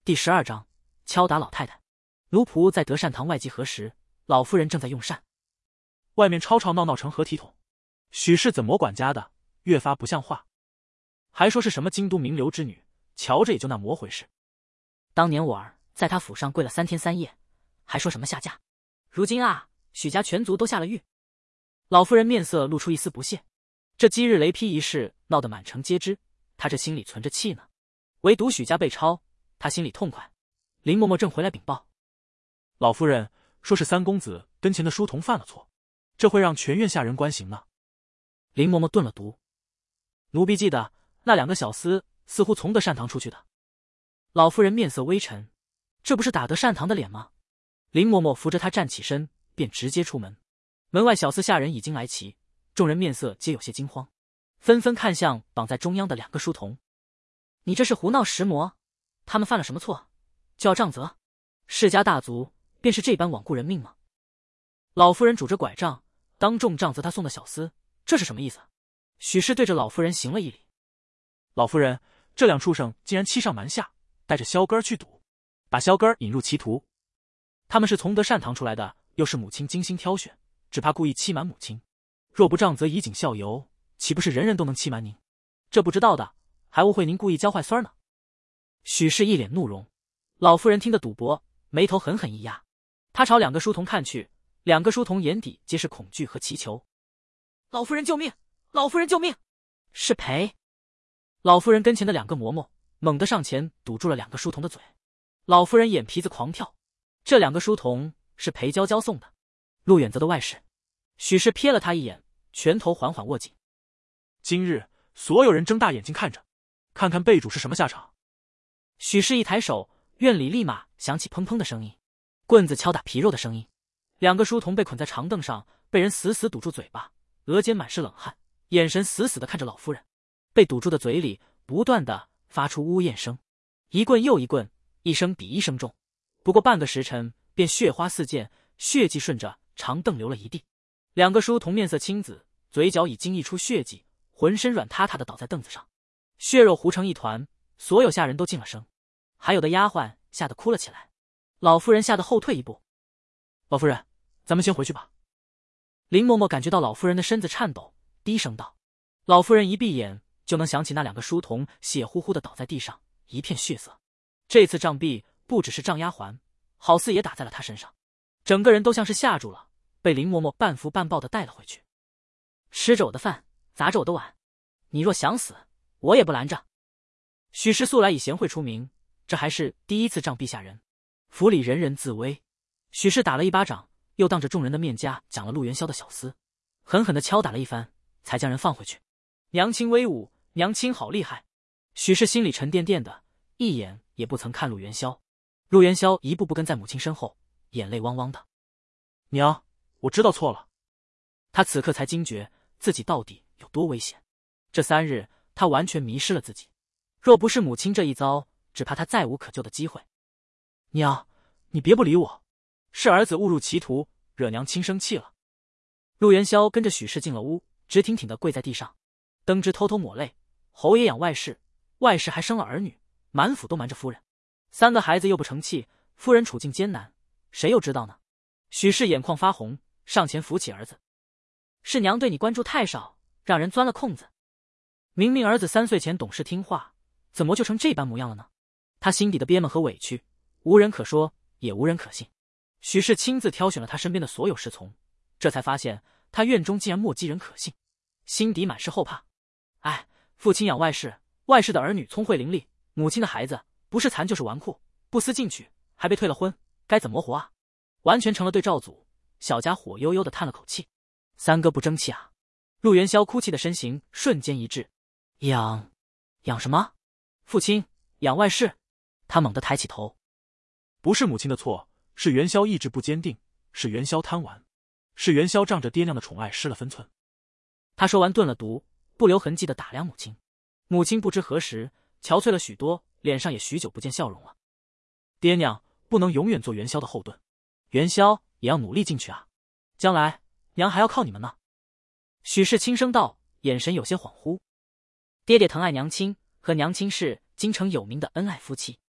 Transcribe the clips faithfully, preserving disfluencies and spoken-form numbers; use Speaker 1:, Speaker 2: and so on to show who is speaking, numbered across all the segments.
Speaker 1: 第十二章敲打老太太。奴仆在德善堂外集合时，老夫人正在用膳。
Speaker 2: 外面吵吵闹闹成何体统？许氏怎么管家的，越发不像话。还说是什么京都名流之女，瞧着也就那么回事。
Speaker 1: 当年我儿在他府上跪了三天三夜，还说什么下嫁。如今啊，许家全族都下了狱。老夫人面色露出一丝不屑。这今日雷劈一事闹得满城皆知，她这心里存着气呢。唯独许家被抄，她心里痛快。林嬷嬷正回来禀报，
Speaker 2: 老夫人说是三公子跟前的书童犯了错，这会让全院下人关刑呢。
Speaker 1: 林嬷嬷顿了读，奴婢记得那两个小厮似乎从德善堂出去的。老夫人面色微沉，这不是打德善堂的脸吗？林嬷嬷扶着她站起身，便直接出门。门外小厮下人已经来齐，众人面色皆有些惊慌，纷纷看向绑在中央的两个书童。你这是胡闹石魔？他们犯了什么错，就要杖责？世家大族便是这般罔顾人命吗？老夫人拄着拐杖，当众杖责他送的小厮，这是什么意思？许氏对着老夫人行了一礼。
Speaker 2: 老夫人，这两畜生竟然欺上瞒下，带着萧根去赌，把萧根引入歧途。他们是从德善堂出来的，又是母亲精心挑选，只怕故意欺瞒母亲。若不杖责以儆效尤，岂不是人人都能欺瞒您？这不知道的，还误会您故意教坏孙儿呢。许氏一脸怒容。老夫人听得赌博，眉头狠狠一压，她朝两个书童看去，两个书童眼底皆是恐惧和祈求。老夫人救命！老夫人救命！是赔！老夫人跟前的两个嬷嬷猛地上前堵住了两个书童的嘴。老夫人眼皮子狂跳，这两个书童是裴娇娇送的，陆远泽的外室。许氏瞥了他一眼，拳头缓缓握紧。 今日所有人睁大眼睛看着，看看贝主是什么下场。
Speaker 1: 许氏一抬手，院里立马响起砰砰的声音，棍子敲打皮肉的声音。两个书童被捆在长凳上，被人死死堵住嘴巴，额间满是冷汗，眼神死死地看着老夫人。被堵住的嘴里不断地发出呜咽声，一棍又一棍，一声比一声重。不过半个时辰，便血花四溅，血迹顺着长凳流了一地。两个书童面色青紫，嘴角已经溢出血迹，浑身软塌塌地倒在凳子上，血肉糊成一团。所有下人都噤了声，还有的丫鬟吓得哭了起来。老夫人吓得后退一步。
Speaker 2: 老夫人，咱们先回去吧。
Speaker 1: 林嬷嬷感觉到老夫人的身子颤抖，低声道。老夫人一闭眼就能想起那两个书童血乎乎的倒在地上，一片血色。这次杖毙不只是杖丫鬟，好似也打在了她身上，整个人都像是吓住了，被林嬷嬷半扶半抱的带了回去。吃着我的饭，砸着我的碗，你若想死，我也不拦着。许氏素来以贤惠出名，这还是第一次杖毙下人，府里人人自危。许氏打了一巴掌，又当着众人的面颊讲了陆元宵的小厮，狠狠地敲打了一番，才将人放回去。娘亲威武，娘亲好厉害。许氏心里沉甸甸的，一眼也不曾看陆元宵。陆元宵一步步跟在母亲身后，眼泪汪汪的。
Speaker 2: 娘，我知道错了。
Speaker 1: 他此刻才惊觉自己到底有多危险。这三日他完全迷失了自己，若不是母亲这一遭，只怕他再无可救的机会。
Speaker 2: 娘，你别不理我，是儿子误入歧途，惹娘亲生气了。
Speaker 1: 陆元宵跟着许氏进了屋，直挺挺地跪在地上。登之偷偷抹泪，侯爷养外室，外室还生了儿女，满府都瞒着夫人，三个孩子又不成器，夫人处境艰难，谁又知道呢？许氏眼眶发红，上前扶起儿子。是娘对你关注太少，让人钻了空子。明明儿子三岁前懂事听话，怎么就成这般模样了呢？他心底的憋闷和委屈，无人可说，也无人可信。许氏亲自挑选了他身边的所有侍从，这才发现他院中竟然莫几人可信，心底满是后怕。哎，父亲养外室，外室的儿女聪慧伶俐，母亲的孩子不是残就是纨绔，不思进取，还被退了婚，该怎么活啊？完全成了对照组。小家火悠悠地叹了口气，三哥不争气啊！陆元宵哭泣的身形瞬间一滞。养养什么？父亲养外室？他猛地抬起头。
Speaker 2: 不是母亲的错，是元宵意志不坚定，是元宵贪玩，是元宵仗着爹娘的宠爱失了分寸。
Speaker 1: 他说完顿了毒，不留痕迹地打量母亲。母亲不知何时憔悴了许多，脸上也许久不见笑容了。爹娘不能永远做元宵的后盾，元宵也要努力进去啊！将来娘还要靠你们呢。许氏轻声道，眼神有些恍惚。爹爹疼爱娘亲，和娘亲是京城有名的恩爱夫妻，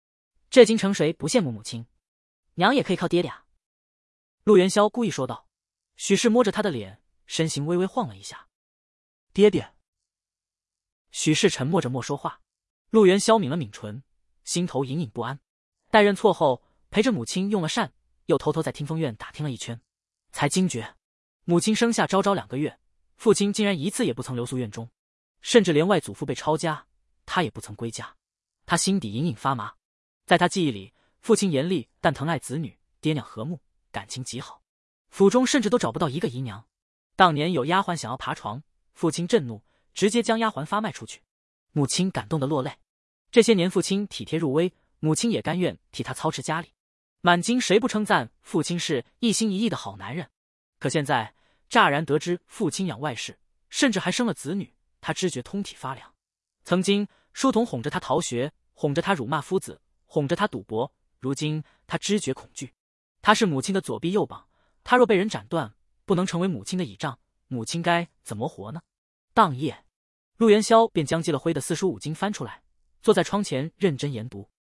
Speaker 1: 这京城谁不羡慕母亲？娘也可以靠爹爹啊。陆元宵故意说道。许氏摸着他的脸，身形微微晃了一下。
Speaker 2: 爹爹。
Speaker 1: 许氏沉默着莫说话。陆元宵抿了抿唇，心头隐隐不安。待认错后，陪着母亲用了膳，又偷偷在听风院打听了一圈，才惊觉母亲生下昭昭两个月，父亲竟然一次也不曾留宿院中，甚至连外祖父被抄家，他也不曾归家。他心底隐隐发麻。在他记忆里，父亲严厉但疼爱子女，爹娘和睦，感情极好，府中甚至都找不到一个姨娘。当年有丫鬟想要爬床，父亲震怒，直接将丫鬟发卖出去。母亲感动得落泪。这些年父亲体贴入微，母亲也甘愿替他操持家里。满京谁不称赞父亲是一心一意的好男人？可现在乍然得知父亲养外室，甚至还生了子女，他知觉通体发凉。曾经书童哄着他逃学，哄着他辱骂夫子，哄着他赌博，如今他知觉恐惧。他是母亲的左臂右膀，他若被人斩断，不能成为母亲的倚仗，母亲该怎么活呢？当夜，陆元宵便将积了灰的四书五经翻出来，坐在窗前认真研读。